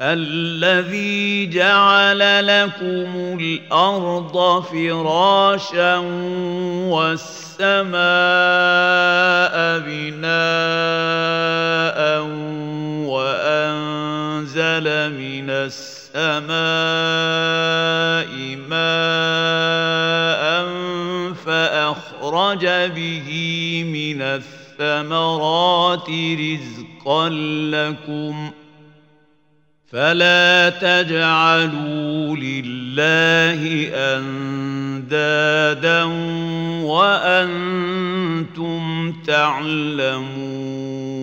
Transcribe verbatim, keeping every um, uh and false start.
الذي جعل لكم الأرض فراشا والسماء بناء وأنزل من السماء ماء فأخرج به من الثمرات رزقا لكم فلا تجعلوا لله أندادا وأنتم تعلمون